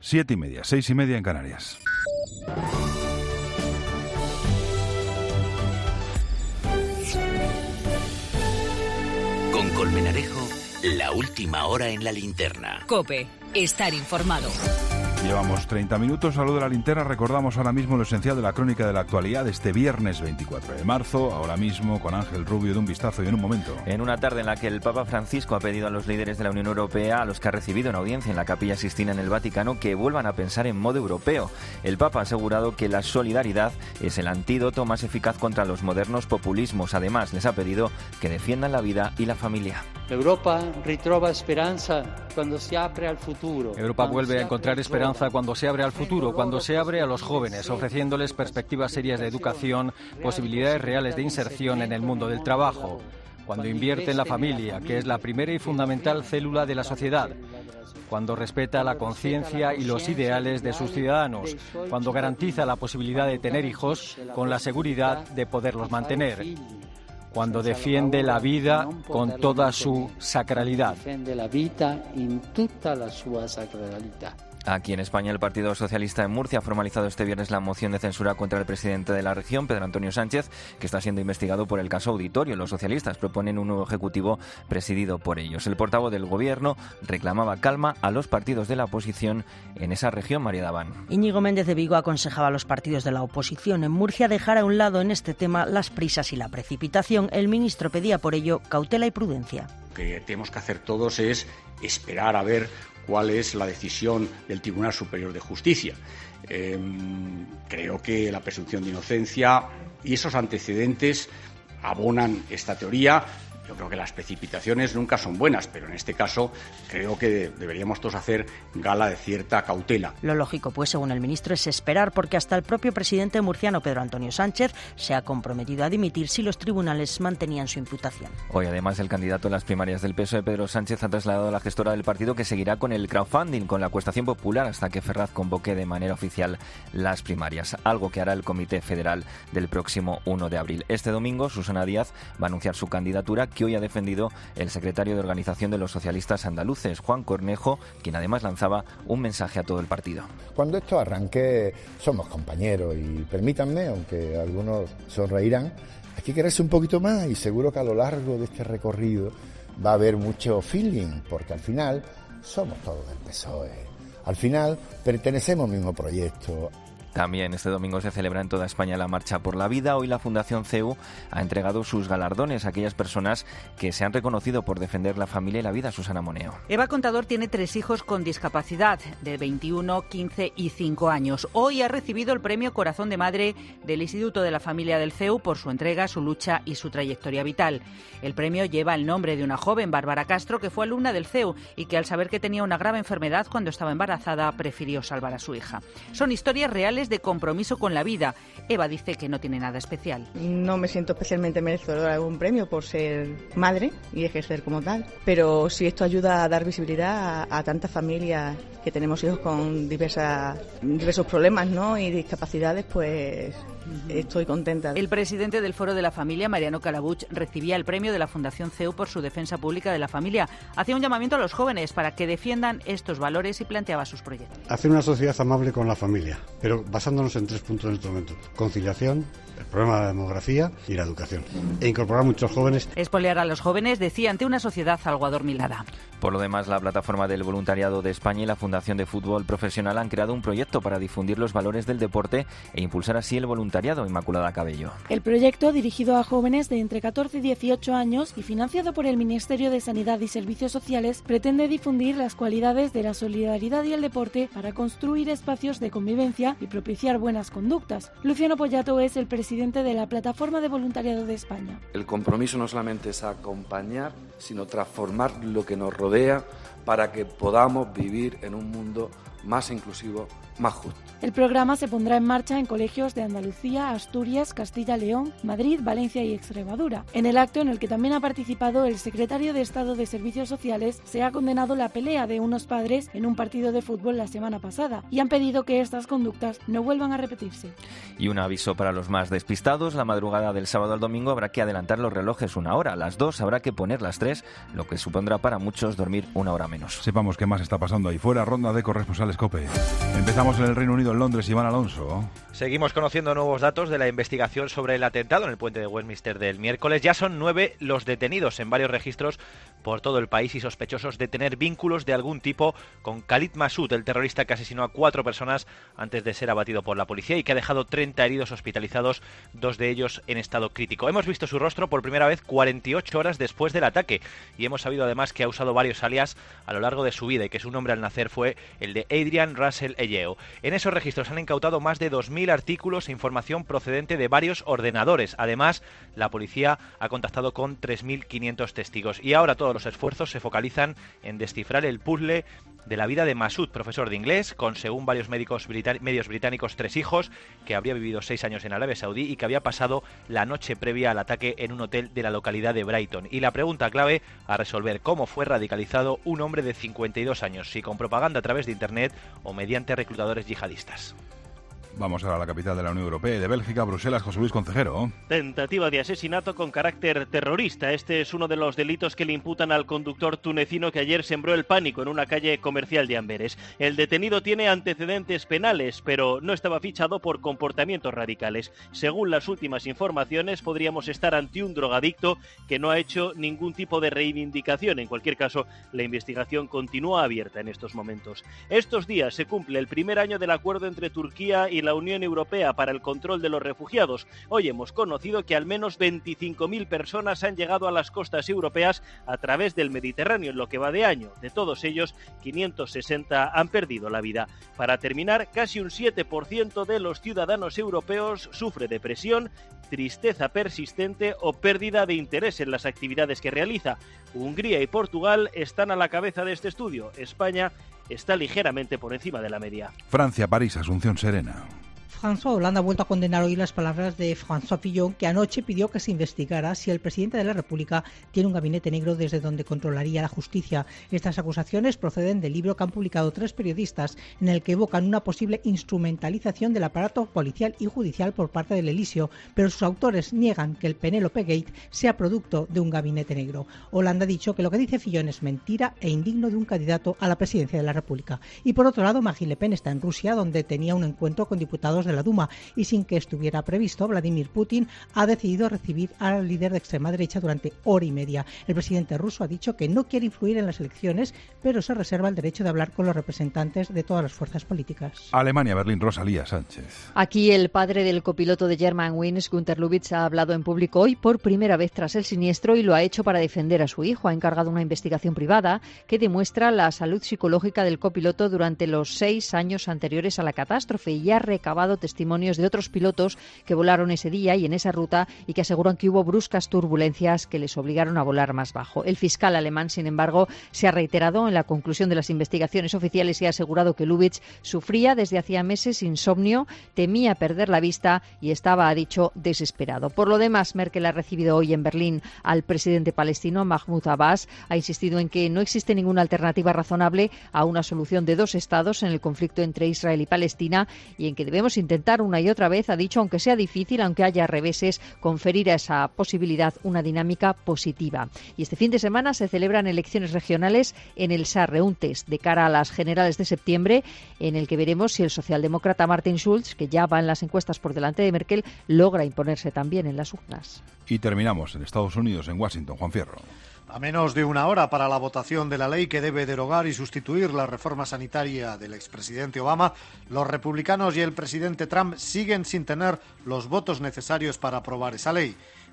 7:30, 6:30 en Canarias. Con Colmenarejo, la última hora en la linterna. COPE, estar informado. Llevamos 30 minutos, saludo a la linterna, recordamos ahora mismo lo esencial de la crónica de la actualidad de este viernes 24 de marzo, ahora mismo con Ángel Rubio de Un Vistazo y en un momento. En una tarde en la que el Papa Francisco ha pedido a los líderes de la Unión Europea, a los que ha recibido en audiencia en la Capilla Sixtina en el Vaticano, que vuelvan a pensar en modo europeo. El Papa ha asegurado que la solidaridad es el antídoto más eficaz contra los modernos populismos. Además, les ha pedido que defiendan la vida y la familia. Europa ritrova esperanza cuando se abre al futuro. Europa vuelve a encontrar esperanza cuando se abre al futuro, cuando se abre a los jóvenes, ofreciéndoles perspectivas serias de educación, posibilidades reales de inserción en el mundo del trabajo. Cuando invierte en la familia, que es la primera y fundamental célula de la sociedad. Cuando respeta la conciencia y los ideales de sus ciudadanos. Cuando garantiza la posibilidad de tener hijos con la seguridad de poderlos mantener. Cuando defiende la vida con toda su sacralidad. Aquí en España, el Partido Socialista en Murcia ha formalizado este viernes la moción de censura contra el presidente de la región, Pedro Antonio Sánchez, que está siendo investigado por el caso Auditorio. Los socialistas proponen un nuevo ejecutivo presidido por ellos. El portavoz del Gobierno reclamaba calma a los partidos de la oposición en esa región, María Daván. Íñigo Méndez de Vigo aconsejaba a los partidos de la oposición en Murcia dejar a un lado en este tema las prisas y la precipitación. El ministro pedía por ello cautela y prudencia. Lo que tenemos que hacer todos es esperar a ver cuál es la decisión del Tribunal Superior de Justicia. Creo que la presunción de inocencia y esos antecedentes abonan esta teoría. Yo creo que las precipitaciones nunca son buenas, pero en este caso creo que deberíamos todos hacer gala de cierta cautela. Lo lógico, pues, según el ministro, es esperar, porque hasta el propio presidente murciano, Pedro Antonio Sánchez, se ha comprometido a dimitir si los tribunales mantenían su imputación. Hoy, además, el candidato a las primarias del PSOE, Pedro Sánchez, ha trasladado a la gestora del partido que seguirá con el crowdfunding, con la acuestación popular, hasta que Ferraz convoque de manera oficial las primarias, algo que hará el Comité Federal del próximo 1 de abril. Este domingo, Susana Díaz va a anunciar su candidatura, que hoy ha defendido el secretario de Organización de los Socialistas Andaluces, Juan Cornejo, quien además lanzaba un mensaje a todo el partido. Cuando esto arranque, somos compañeros y permítanme, aunque algunos sonreirán, hay que quererse un poquito más y seguro que a lo largo de este recorrido va a haber mucho feeling, porque al final somos todos del PSOE, al final pertenecemos al mismo proyecto. También este domingo se celebra en toda España la Marcha por la Vida. Hoy la Fundación CEU ha entregado sus galardones a aquellas personas que se han reconocido por defender la familia y la vida. Susana Moneo. Eva Contador tiene 3 hijos con discapacidad de 21, 15 y 5 años. Hoy ha recibido el premio Corazón de Madre del Instituto de la Familia del CEU por su entrega, su lucha y su trayectoria vital. El premio lleva el nombre de una joven, Bárbara Castro, que fue alumna del CEU y que al saber que tenía una grave enfermedad cuando estaba embarazada prefirió salvar a su hija. Son historias reales de compromiso con la vida. Eva dice que no tiene nada especial. No me siento especialmente merecedora de algún premio por ser madre y ejercer como tal, pero si esto ayuda a dar visibilidad a tantas familias que tenemos hijos con diversos problemas, ¿no?, y discapacidades, pues estoy contenta. El presidente del Foro de la Familia, Mariano Calabuch, recibía el premio de la Fundación CEU por su defensa pública de la familia. Hacía un llamamiento a los jóvenes para que defiendan estos valores y planteaba sus proyectos. Hacer una sociedad amable con la familia, pero basándonos en 3 puntos en este momento: conciliación, el problema de la demografía y la educación, e incorporar a muchos jóvenes. Espolear a los jóvenes, decía, ante una sociedad algo adormilada. Por lo demás, la Plataforma del Voluntariado de España y la Fundación de Fútbol Profesional han creado un proyecto para difundir los valores del deporte e impulsar así el voluntariado. Inmaculada Cabello. El proyecto, dirigido a jóvenes de entre 14 y 18 años y financiado por el Ministerio de Sanidad y Servicios Sociales, pretende difundir las cualidades de la solidaridad y el deporte para construir espacios de convivencia y propiciar buenas conductas. Luciano Pollato es el presidente de la Plataforma de Voluntariado de España. El compromiso no solamente es acompañar, sino transformar lo que nos rodea para que podamos vivir en un mundo más inclusivo, Mahmoud. El programa se pondrá en marcha en colegios de Andalucía, Asturias, Castilla-León, Madrid, Valencia y Extremadura. En el acto, en el que también ha participado el secretario de Estado de Servicios Sociales, se ha condenado la pelea de unos padres en un partido de fútbol la semana pasada y han pedido que estas conductas no vuelvan a repetirse. Y un aviso para los más despistados: la madrugada del sábado al domingo habrá que adelantar los relojes una hora, a las 2 habrá que poner las 3, lo que supondrá para muchos dormir una hora menos. Sepamos qué más está pasando ahí fuera. Ronda de corresponsales COPE. Empezamos en el Reino Unido, en Londres. Iván Alonso. Seguimos conociendo nuevos datos de la investigación sobre el atentado en el puente de Westminster del miércoles. Ya son 9 los detenidos en varios registros por todo el país y sospechosos de tener vínculos de algún tipo con Khalid Masood, el terrorista que asesinó a 4 personas antes de ser abatido por la policía y que ha dejado 30 heridos hospitalizados, 2 de ellos en estado crítico. Hemos visto su rostro por primera vez 48 horas después del ataque y hemos sabido además que ha usado varios alias a lo largo de su vida y que su nombre al nacer fue el de Adrian Russell Eyeo. En esos registros han incautado más de 2.000 artículos e información procedente de varios ordenadores. Además, la policía ha contactado con 3.500 testigos y ahora todos los esfuerzos se focalizan en descifrar el puzzle de la vida de Masood, profesor de inglés, con, según varios medios británicos, 3 hijos, que habría vivido 6 años en Arabia Saudí y que había pasado la noche previa al ataque en un hotel de la localidad de Brighton. Y la pregunta clave a resolver: ¿cómo fue radicalizado un hombre de 52 años? Si con propaganda a través de Internet o mediante reclutadores yihadistas. Vamos ahora a la capital de la Unión Europea y de Bélgica, Bruselas. José Luis Concejero. Tentativa de asesinato con carácter terrorista. Este es uno de los delitos que le imputan al conductor tunecino que ayer sembró el pánico en una calle comercial de Amberes. El detenido tiene antecedentes penales, pero no estaba fichado por comportamientos radicales. Según las últimas informaciones, podríamos estar ante un drogadicto que no ha hecho ningún tipo de reivindicación. En cualquier caso, la investigación continúa abierta en estos momentos. Estos días se cumple el primer año del acuerdo entre Turquía y la Unión Europea para el control de los refugiados. Hoy hemos conocido que al menos 25.000 personas han llegado a las costas europeas a través del Mediterráneo en lo que va de año. De todos ellos, 560 han perdido la vida. Para terminar, casi un 7% de los ciudadanos europeos sufre depresión, tristeza persistente o pérdida de interés en las actividades que realiza. Hungría y Portugal están a la cabeza de este estudio. España está ligeramente por encima de la media. Francia, París, Asunción Serena. François Hollande ha vuelto a condenar hoy las palabras de François Fillon, que anoche pidió que se investigara si el presidente de la República tiene un gabinete negro desde donde controlaría la justicia. Estas acusaciones proceden del libro que han publicado 3 periodistas, en el que evocan una posible instrumentalización del aparato policial y judicial por parte del Elíseo, pero sus autores niegan que el Penélope Gate sea producto de un gabinete negro. Hollande ha dicho que lo que dice Fillon es mentira e indigno de un candidato a la presidencia de la República. Y por otro lado, Marine Le Pen está en Rusia, donde tenía un encuentro con diputados de la Duma, y sin que estuviera previsto, Vladimir Putin ha decidido recibir al líder de extrema derecha durante hora y media. El presidente ruso ha dicho que no quiere influir en las elecciones, pero se reserva el derecho de hablar con los representantes de todas las fuerzas políticas. Alemania, Berlín, Rosalía Sánchez. Aquí el padre del copiloto de Germanwings, Günter Lubitz, ha hablado en público hoy por primera vez tras el siniestro y lo ha hecho para defender a su hijo. Ha encargado una investigación privada que demuestra la salud psicológica del copiloto durante los 6 años anteriores a la catástrofe y ha recabado testimonios de otros pilotos que volaron ese día y en esa ruta y que aseguran que hubo bruscas turbulencias que les obligaron a volar más bajo. El fiscal alemán, sin embargo, se ha reiterado en la conclusión de las investigaciones oficiales y ha asegurado que Lubitz sufría desde hacía meses insomnio, temía perder la vista y estaba, ha dicho, desesperado. Por lo demás, Merkel ha recibido hoy en Berlín al presidente palestino Mahmoud Abbas. Ha insistido en que no existe ninguna alternativa razonable a una solución de 2 estados en el conflicto entre Israel y Palestina y en que debemos intentar una y otra vez, ha dicho, aunque sea difícil, aunque haya reveses, conferir a esa posibilidad una dinámica positiva. Y este fin de semana se celebran elecciones regionales en el Sarre, un test de cara a las generales de septiembre en el que veremos si el socialdemócrata Martin Schulz, que ya va en las encuestas por delante de Merkel, logra imponerse también en las urnas. Y terminamos en Estados Unidos, en Washington, Juan Fierro. A menos de una hora para la votación de la ley que debe derogar y sustituir la reforma sanitaria del expresidente Obama, los republicanos y el presidente Trump siguen sin tener los votos necesarios para aprobar esa ley.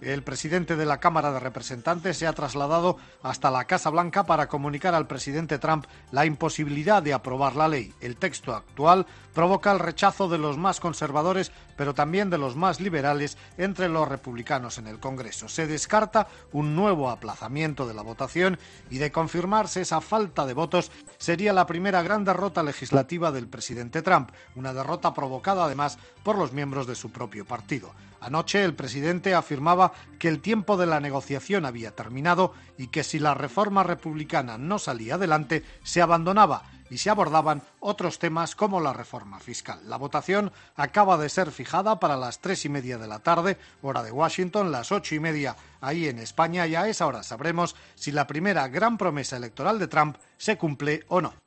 El presidente de la Cámara de Representantes se ha trasladado hasta la Casa Blanca para comunicar al presidente Trump la imposibilidad de aprobar la ley. El texto actual provoca el rechazo de los más conservadores, pero también de los más liberales entre los republicanos en el Congreso. Se descarta un nuevo aplazamiento de la votación y, de confirmarse esa falta de votos, sería la primera gran derrota legislativa del presidente Trump, una derrota provocada además por los miembros de su propio partido. Anoche el presidente afirmaba que el tiempo de la negociación había terminado y que si la reforma republicana no salía adelante, se abandonaba y se abordaban otros temas como la reforma fiscal. La votación acaba de ser fijada para las 3:30 de la tarde, hora de Washington, las 8:30 ahí en España, y a esa hora sabremos si la primera gran promesa electoral de Trump se cumple o no.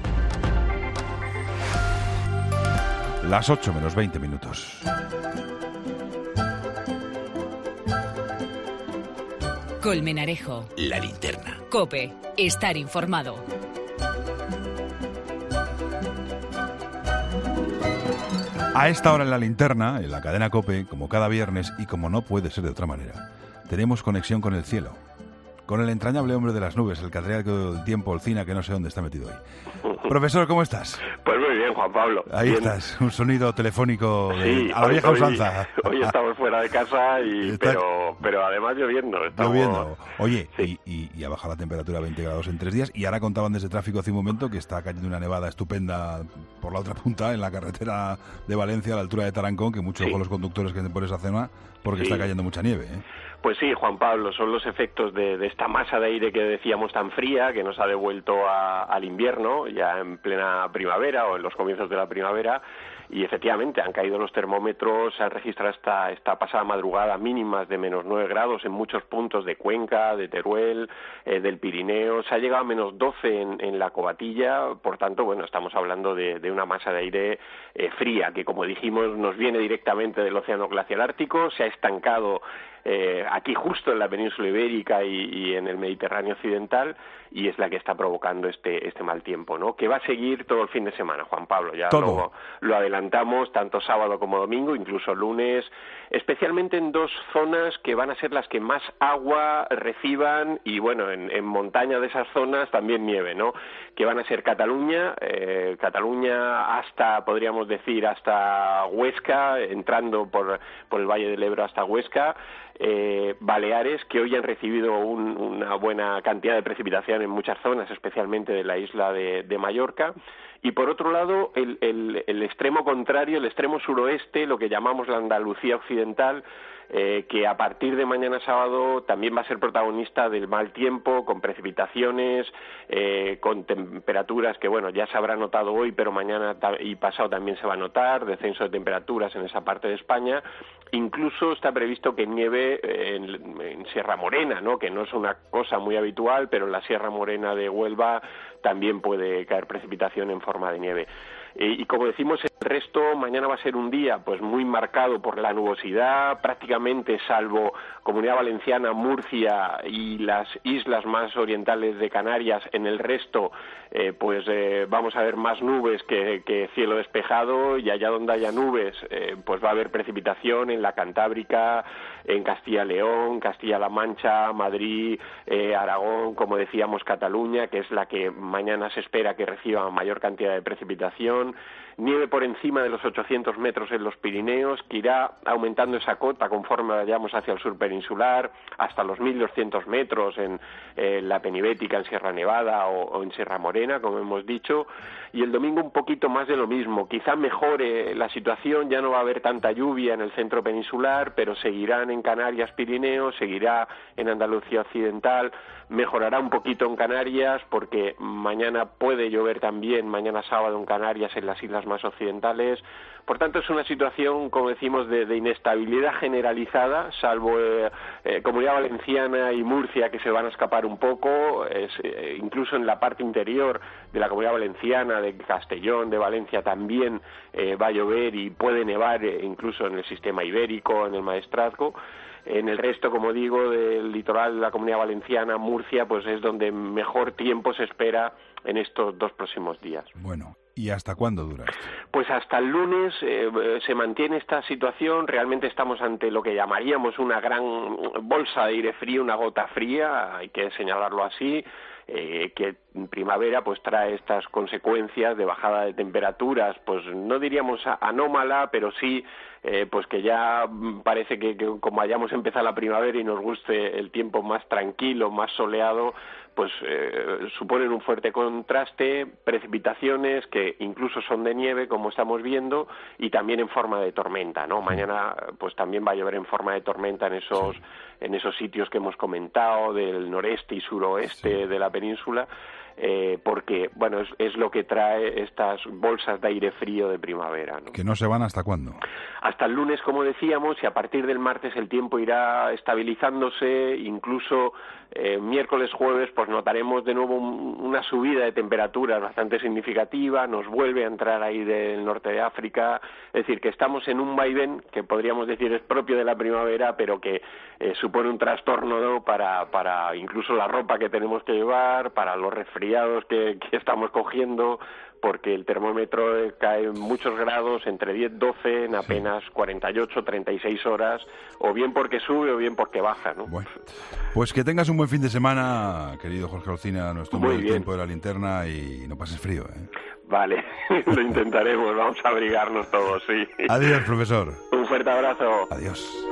Las 8 menos 20 minutos. Colmenarejo. La linterna. COPE. Estar informado. A esta hora en la linterna, en la cadena COPE, como cada viernes y como no puede ser de otra manera, tenemos conexión con el cielo, con el entrañable hombre de las nubes, el catedrático del tiempo, Olcina, que no sé dónde está metido hoy. Profesor, ¿cómo estás? Pues muy bien, Juan Pablo. Ahí bien. Estás, un sonido telefónico sí, a la vieja usanza. Hoy estamos fuera de casa, pero además lloviendo. Lloviendo. Oye, sí. y ha bajado la temperatura a 20 grados en 3 días, y ahora contaban desde tráfico hace un momento que está cayendo una nevada estupenda por la otra punta, en la carretera de Valencia, a la altura de Tarancón, que muchos con los conductores que anden por esa zona, porque está cayendo mucha nieve, ¿eh? Pues sí, Juan Pablo, son los efectos de esta masa de aire que decíamos tan fría, que nos ha devuelto al invierno, ya en plena primavera o en los comienzos de la primavera, y efectivamente han caído los termómetros, se han registrado esta pasada madrugada mínimas de menos 9 grados en muchos puntos de Cuenca, de Teruel, del Pirineo, se ha llegado a menos 12 en la Covatilla, por tanto, bueno, estamos hablando de una masa de aire fría, que como dijimos nos viene directamente del Océano Glaciar Ártico, se ha estancado aquí justo en la península ibérica y en el Mediterráneo occidental, y es la que está provocando este mal tiempo, ¿no? Que va a seguir todo el fin de semana, Juan Pablo, ya lo adelantamos, tanto sábado como domingo, incluso lunes, especialmente en dos zonas que van a ser las que más agua reciban, y bueno, en montaña de esas zonas también nieve, ¿no? Que van a ser Cataluña hasta, podríamos decir, hasta Huesca, entrando por el Valle del Ebro hasta Huesca, Baleares, que hoy han recibido una buena cantidad de precipitación en muchas zonas, especialmente de la isla de Mallorca, y por otro lado el extremo contrario, el extremo suroeste, lo que llamamos la Andalucía occidental, que a partir de mañana sábado también va a ser protagonista del mal tiempo, con precipitaciones, con temperaturas que, bueno, ya se habrá notado hoy, pero mañana y pasado también se va a notar, descenso de temperaturas en esa parte de España. Incluso está previsto que nieve en Sierra Morena, ¿no? Que no es una cosa muy habitual, pero en la Sierra Morena de Huelva también puede caer precipitación en forma de nieve. Y como decimos, el resto, mañana va a ser un día pues muy marcado por la nubosidad, prácticamente salvo Comunidad Valenciana, Murcia y las islas más orientales de Canarias. En el resto vamos a ver más nubes que cielo despejado, y allá donde haya nubes pues va a haber precipitación en la Cantábrica, en Castilla-León, Castilla-La Mancha, Madrid, Aragón, como decíamos, Cataluña, que es la que mañana se espera que reciba mayor cantidad de precipitación. Nieve por encima de los 800 metros en los Pirineos, que irá aumentando esa cota conforme vayamos hacia el sur peninsular, hasta los 1.200 metros en la Penibética, en Sierra Nevada o en Sierra Morena, como hemos dicho. Y el domingo un poquito más de lo mismo, quizá mejore la situación, ya no va a haber tanta lluvia en el centro peninsular, pero seguirán en Canarias, Pirineos, seguirá en Andalucía occidental, mejorará un poquito en Canarias, porque mañana puede llover también, mañana sábado en Canarias, en las islas más occidentales. Por tanto, es una situación, como decimos, de inestabilidad generalizada, salvo Comunidad Valenciana y Murcia, que se van a escapar un poco, incluso en la parte interior de la Comunidad Valenciana, de Castellón, de Valencia, también va a llover y puede nevar, incluso en el sistema ibérico, en el Maestrazgo. En el resto, como digo, del litoral de la Comunidad Valenciana, Murcia, pues es donde mejor tiempo se espera en estos dos próximos días. Bueno, ¿Y hasta cuándo dura esto? Pues hasta el lunes se mantiene esta situación. Realmente estamos ante lo que llamaríamos una gran bolsa de aire frío, una gota fría, hay que señalarlo así, que en primavera pues trae estas consecuencias de bajada de temperaturas, pues no diríamos anómala, pero sí pues que ya parece que como hayamos empezado la primavera y nos guste el tiempo más tranquilo, más soleado, pues suponen un fuerte contraste, precipitaciones que incluso son de nieve, como estamos viendo, y también en forma de tormenta, ¿no? Mañana pues también va a llover en forma de tormenta en esos sitios que hemos comentado, del noreste y suroeste de la península, porque, bueno, es lo que trae estas bolsas de aire frío de primavera, ¿no? ¿Que no se van hasta cuándo? Hasta el lunes, como decíamos, y a partir del martes el tiempo irá estabilizándose, incluso miércoles, jueves, pues notaremos de nuevo una subida de temperaturas bastante significativa, nos vuelve a entrar ahí del norte de África, es decir, que estamos en un vaivén que podríamos decir es propio de la primavera, pero que supone un trastorno, ¿no? para incluso la ropa que tenemos que llevar, para los resfriados que estamos cogiendo, porque el termómetro cae muchos grados, entre 10 y 12 en apenas 48, 36 horas, o bien porque sube o bien porque baja, ¿no? Bueno, pues que tengas un buen fin de semana, querido Jorge Alsina, nuestro hombre del tiempo de la linterna, y no pases frío, ¿eh? Vale, lo intentaremos, vamos a abrigarnos todos, sí. Adiós, profesor. Un fuerte abrazo. Adiós.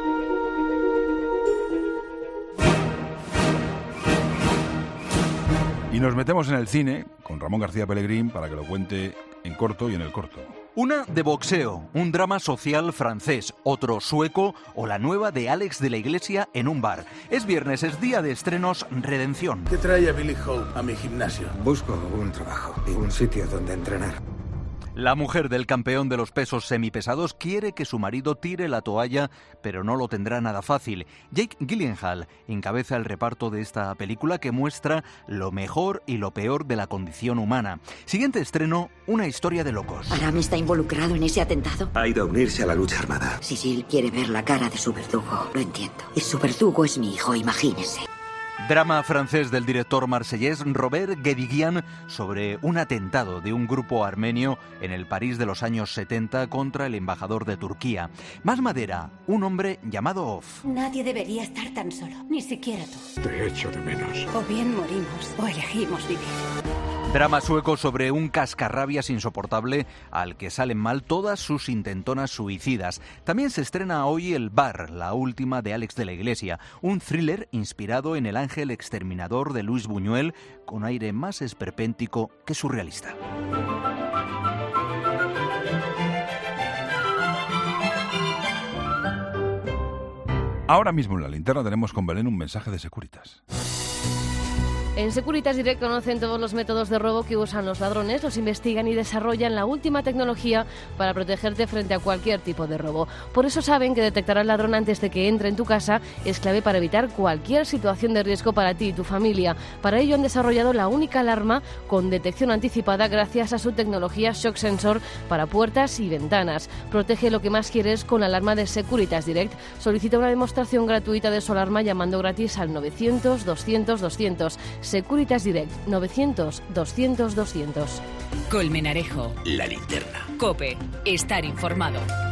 Y nos metemos en el cine con Ramón García Pellegrín para que lo cuente en corto y en el corto. Una de boxeo, un drama social francés, otro sueco o la nueva de Alex de la Iglesia en un bar. Es viernes, es día de estrenos Redención. ¿Qué trae a Billy Howe a mi gimnasio? Busco un trabajo y un sitio donde entrenar. La mujer del campeón de los pesos semipesados quiere que su marido tire la toalla, pero no lo tendrá nada fácil. Jake Gyllenhaal encabeza el reparto de esta película que muestra lo mejor y lo peor de la condición humana. Siguiente estreno, Una historia de locos. ¿Aram está involucrado en ese atentado? Ha ido a unirse a la lucha armada. Cecil quiere ver la cara de su verdugo, lo entiendo. Y su verdugo es mi hijo, imagínese. Drama francés del director marsellés Robert Guédiguian sobre un atentado de un grupo armenio en el París de los años 70 contra el embajador de Turquía. Más madera, un hombre llamado Off. Nadie debería estar tan solo, ni siquiera tú. Te echo de menos. O bien morimos, o elegimos vivir. Drama sueco sobre un cascarrabias insoportable al que salen mal todas sus intentonas suicidas. También se estrena hoy El Bar, la última de Alex de la Iglesia, un thriller inspirado en El ángel exterminador de Luis Buñuel, con aire más esperpéntico que surrealista. Ahora mismo en la linterna tenemos con Belén un mensaje de Securitas. En Securitas Direct conocen todos los métodos de robo que usan los ladrones, los investigan y desarrollan la última tecnología para protegerte frente a cualquier tipo de robo. Por eso saben que detectar al ladrón antes de que entre en tu casa es clave para evitar cualquier situación de riesgo para ti y tu familia. Para ello han desarrollado la única alarma con detección anticipada gracias a su tecnología Shock Sensor para puertas y ventanas. Protege lo que más quieres con la alarma de Securitas Direct. Solicita una demostración gratuita de su alarma llamando gratis al 900 200 200. Securitas Direct, 900 200 200. Colmenarejo. La linterna. COPE. Estar informado.